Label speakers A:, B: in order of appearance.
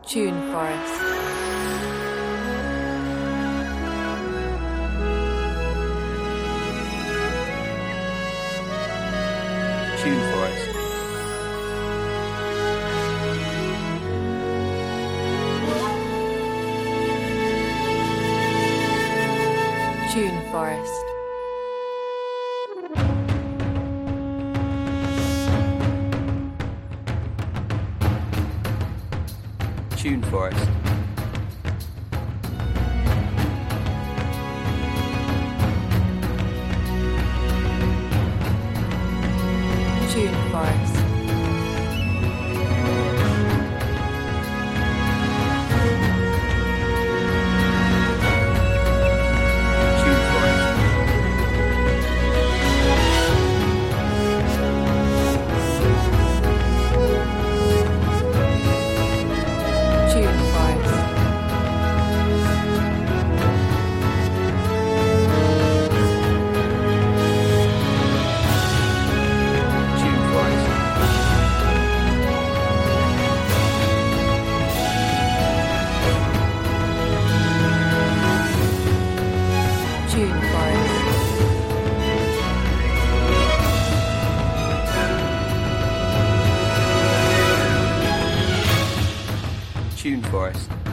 A: Tune Forest.
B: Tune Forest.
A: Tune Forest.
B: Tune Forest.
A: Tune Forest.
B: Tune Forest.
A: Tune Forest.
B: Tune Forest.
A: Tune Forest.
B: Tune Forest.